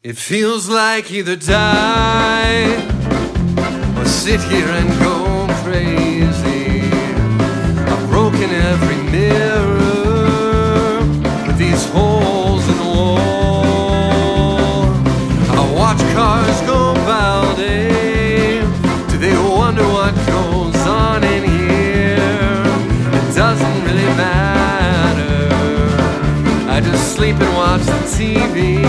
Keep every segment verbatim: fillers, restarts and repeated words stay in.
It feels like either die or sit here and go crazy. I've broken every mirror with these holes in the wall. I watch cars go by day. Do they wonder what goes on in here? It doesn't really matter. I just sleep and watch the T V.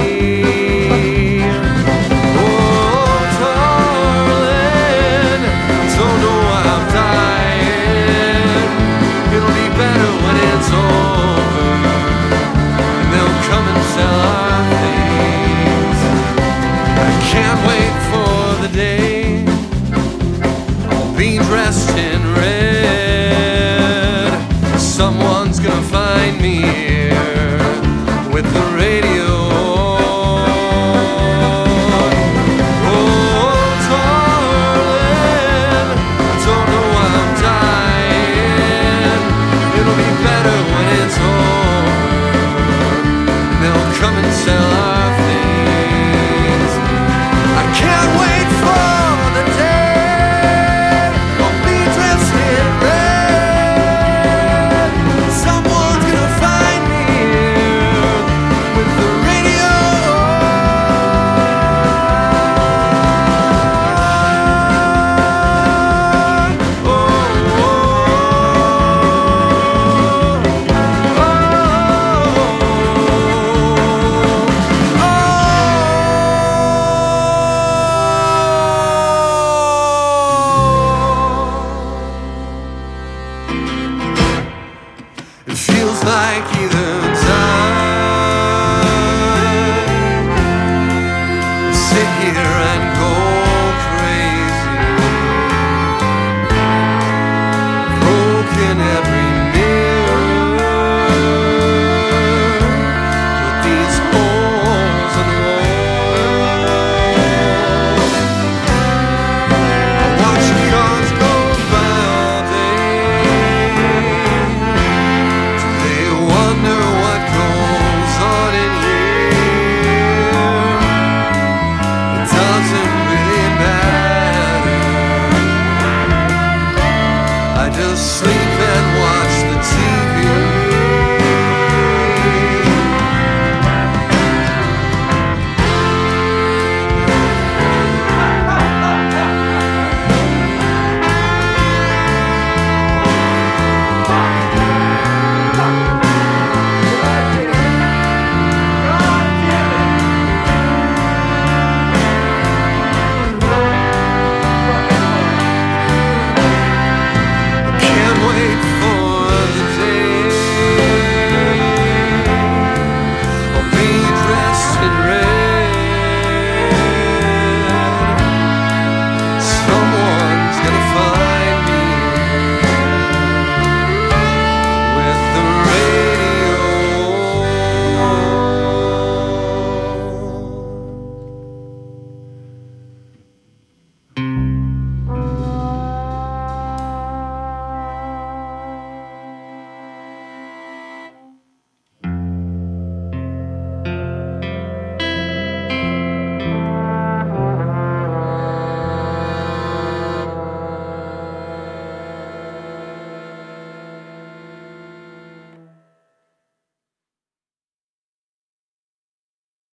Dressed in red, someone's gonna find me here with the radio on. Oh, darling, I don't know why I'm dying. It'll be better when it's over. They'll come and sell our things. I can't wait for the day It feels like either die, sit here and go crazy, broken every mirror with these holes in the walls. I watch cars go by all day. Wonder what goes on in here. It doesn't really matter. I just sleep